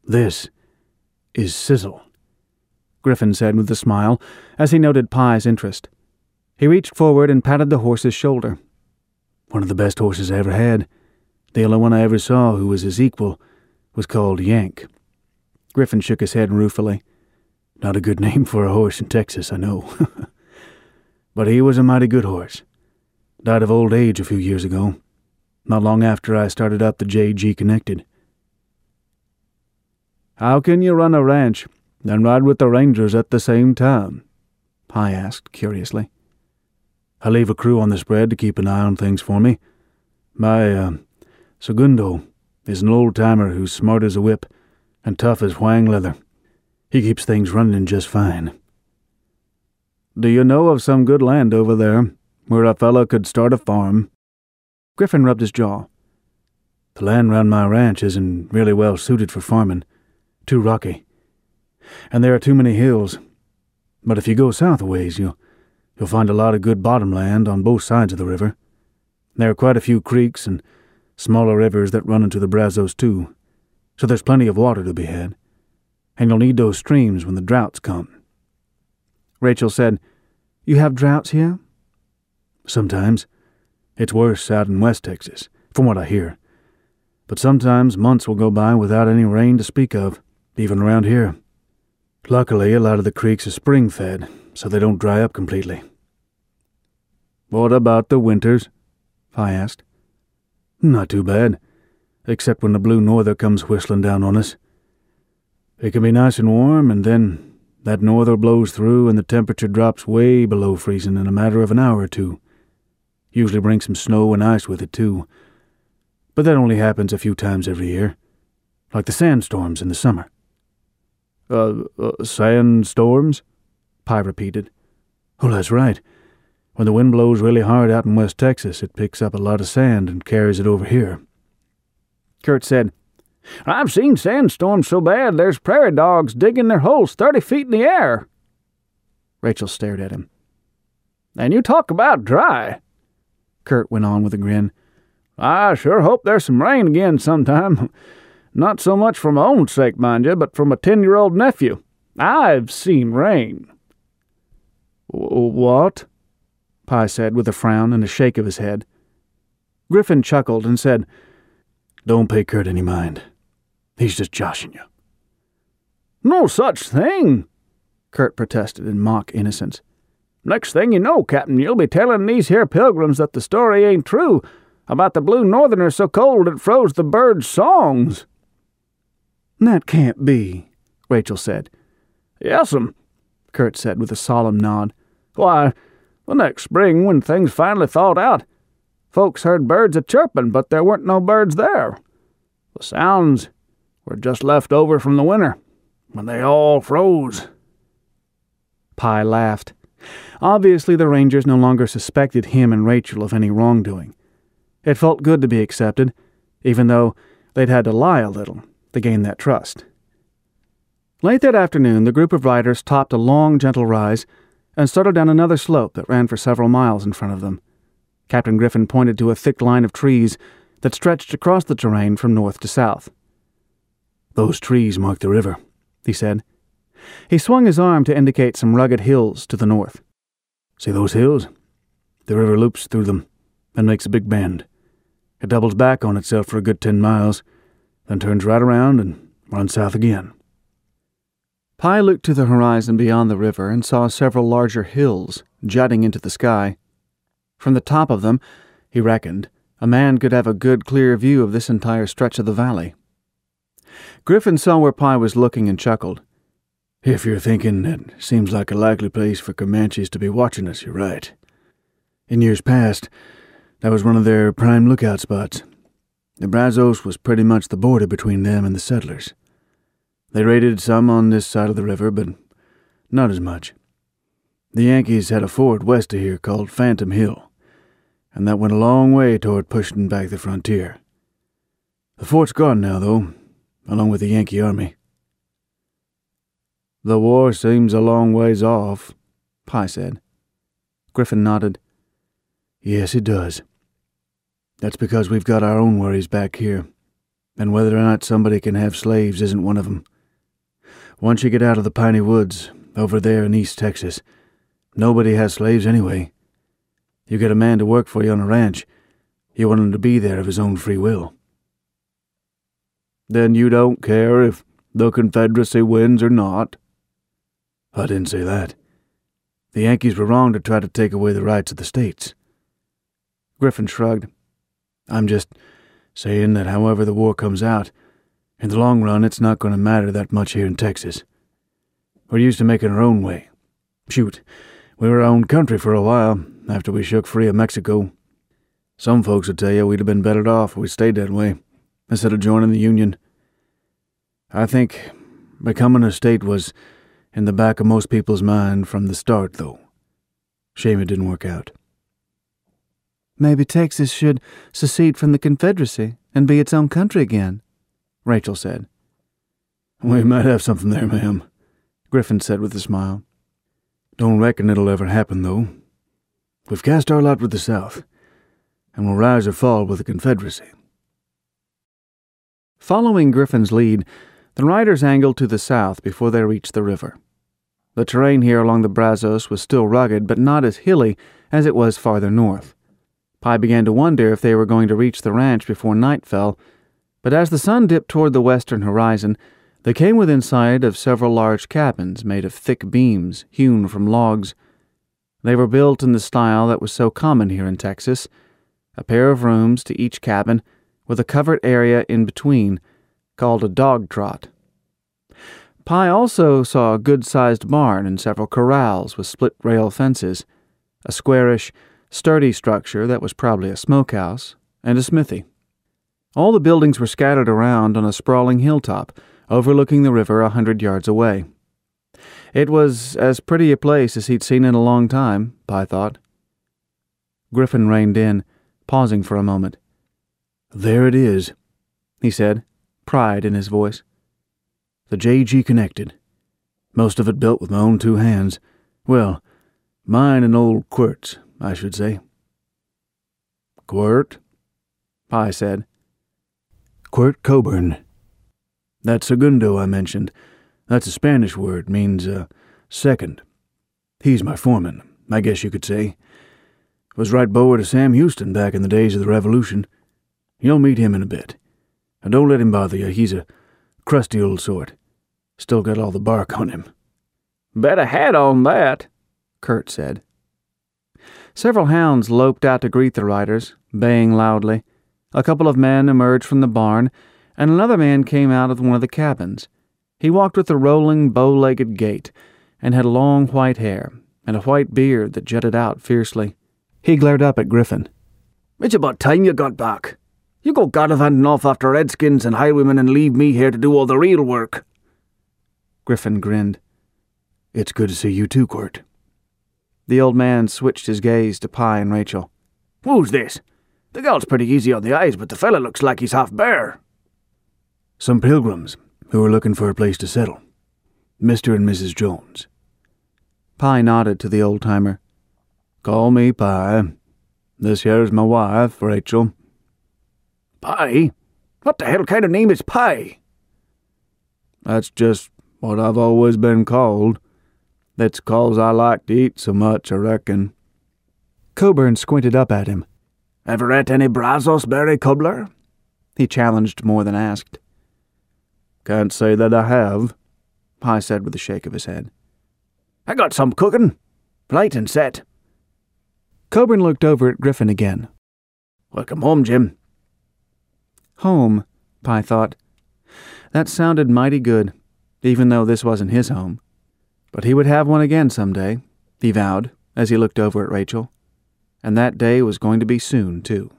"This is Sizzle," Griffin said with a smile, as he noted Pye's interest. He reached forward and patted the horse's shoulder. "One of the best horses I ever had. The only one I ever saw who was his equal was called Yank." Griffin shook his head ruefully. "Not a good name for a horse in Texas, I know. But he was a mighty good horse. Died of old age a few years ago, not long after I started up the J.G. Connected." "How can you run a ranch and ride with the Rangers at the same time?" Pye asked curiously. "I leave a crew on the spread to keep an eye on things for me. My segundo is an old-timer who's smart as a whip and tough as whang leather. He keeps things running just fine." "Do you know of some good land over there where a fellow could start a farm?" Griffin rubbed his jaw. "The land round my ranch isn't really well suited for farming. Too rocky. And there are too many hills. But if you go south a ways, you'll find a lot of good bottom land on both sides of the river. There are quite a few creeks and smaller rivers that run into the Brazos too, so there's plenty of water to be had. And you'll need those streams when the droughts come." Rachel said, "You have droughts here?" "Sometimes. It's worse out in West Texas, from what I hear. But sometimes months will go by without any rain to speak of, even around here. Luckily, a lot of the creeks are spring-fed, so they don't dry up completely." "What about the winters?" Pye asked. "Not too bad, except when the blue norther comes whistling down on us. It can be nice and warm, and then that norther blows through and the temperature drops way below freezing in a matter of an hour or two. Usually brings some snow and ice with it, too. But that only happens a few times every year, like the sandstorms in the summer." Sandstorms?" Pye repeated. "Oh, that's right. When the wind blows really hard out in West Texas, it picks up a lot of sand and carries it over here." Kurt said, "I've seen sandstorms so bad there's prairie dogs digging their holes 30 feet in the air." Rachel stared at him. "And you talk about dry," Kurt went on with a grin. "I sure hope there's some rain again sometime. Not so much for my own sake, mind you, but for my 10-year-old nephew. I've seen rain." "What?" Pye said with a frown and a shake of his head. Griffin chuckled and said, "Don't pay Kurt any mind. He's just joshing you." "No such thing," Kurt protested in mock innocence. "Next thing you know, Captain, you'll be telling these here pilgrims that the story ain't true about the blue northerner so cold it froze the birds' songs." "That can't be," Rachel said. "Yes'm," Kurt said with a solemn nod. "Why, the next spring when things finally thawed out, folks heard birds a-chirping, but there weren't no birds there. The sounds were just left over from the winter, when they all froze." Pye laughed. Obviously the Rangers no longer suspected him and Rachel of any wrongdoing. It felt good to be accepted, even though they'd had to lie a little to gain that trust. Late that afternoon, the group of riders topped a long, gentle rise and started down another slope that ran for several miles in front of them. Captain Griffin pointed to a thick line of trees that stretched across the terrain from north to south. "Those trees mark the river," he said. He swung his arm to indicate some rugged hills to the north. "See those hills? The river loops through them and makes a big bend. It doubles back on itself for a good 10 miles, then turns right around and runs south again." Pye looked to the horizon beyond the river and saw several larger hills jutting into the sky. From the top of them, he reckoned, a man could have a good clear view of this entire stretch of the valley. Griffin saw where Pye was looking and chuckled. "If you're thinking it seems like a likely place for Comanches to be watching us, you're right. In years past, that was one of their prime lookout spots. The Brazos was pretty much the border between them and the settlers. They raided some on this side of the river, but not as much. The Yankees had a fort west of here called Phantom Hill, and that went a long way toward pushing back the frontier. The fort's gone now, though, along with the Yankee army." "The war seems a long ways off," Pye said. Griffin nodded. "Yes, it does. That's because we've got our own worries back here. and whether or not somebody can have slaves isn't one of them. Once you get out of the piney woods, over there in East Texas, nobody has slaves anyway. You get a man to work for you on a ranch, you want him to be there of his own free will. Then you don't care if the Confederacy wins or not? I didn't say that. The Yankees were wrong to try to take away the rights of the states. Griffin shrugged. I'm just saying that however the war comes out, in the long run it's not going to matter that much here in Texas. We're used to making our own way. Shoot, we were our own country for a while, after we shook free of Mexico. Some folks would tell you we'd have been better off if we stayed that way, instead of joining the Union. I think becoming a state was in the back of most people's mind from the start, though. Shame it didn't work out. Maybe Texas should secede from the Confederacy and be its own country again, Rachel said. We might have something there, ma'am, Griffin said with a smile. Don't reckon it'll ever happen, though. We've cast our lot with the South, and we'll rise or fall with the Confederacy. Following Griffin's lead, the riders angled to the south before they reached the river. The terrain here along the Brazos was still rugged, but not as hilly as it was farther north. Pye began to wonder if they were going to reach the ranch before night fell, but as the sun dipped toward the western horizon, they came within sight of several large cabins made of thick beams hewn from logs. They were built in the style that was so common here in Texas, a pair of rooms to each cabin, with a covered area in between, called a dog trot. Pye also saw a good-sized barn and several corrals with split-rail fences, a squarish, sturdy structure that was probably a smokehouse, and a smithy. All the buildings were scattered around on a sprawling hilltop, overlooking the river 100 yards away. It was as pretty a place as he'd seen in a long time, Pye thought. Griffin reined in, pausing for a moment. There it is, he said, pride in his voice. The J.G. Connected. Most of it built with my own two hands. Well, mine and old Quirt's, I should say. Quirt? Pye said. Quirt Coburn. That segundo I mentioned, that's a Spanish word, means second. He's my foreman, I guess you could say. Was right bower to Sam Houston back in the days of the Revolution. You'll meet him in a bit. And don't let him bother you, he's a crusty old sort. Still got all the bark on him. Bet a hat on that, Kurt said. Several hounds loped out to greet the riders, baying loudly. A couple of men emerged from the barn, and another man came out of one of the cabins. He walked with a rolling, bow-legged gait, and had long white hair, and a white beard that jutted out fiercely. He glared up at Griffin. It's about time you got back. You go gallivanting off after redskins and highwaymen and leave me here to do all the real work. Griffin grinned. It's good to see you too, Quirt. The old man switched his gaze to Pye and Rachel. Who's this? The gal's pretty easy on the eyes, but the fella looks like he's half bear. Some pilgrims who are looking for a place to settle. Mr. and Mrs. Jones. Pye nodded to the old-timer. Call me Pye. This here's my wife, Rachel. Pye? What the hell kind of name is Pye? That's just what I've always been called. That's 'cause I like to eat so much, I reckon. Coburn squinted up at him. Ever ate any Brazos berry cobbler? He challenged more than asked. Can't say that I have, Pye said with a shake of his head. I got some cooking. Light and set. Coburn looked over at Griffin again. Welcome home, Jim. Home, Pye thought. That sounded mighty good, even though this wasn't his home. But he would have one again someday, he vowed, as he looked over at Rachel. And that day was going to be soon, too.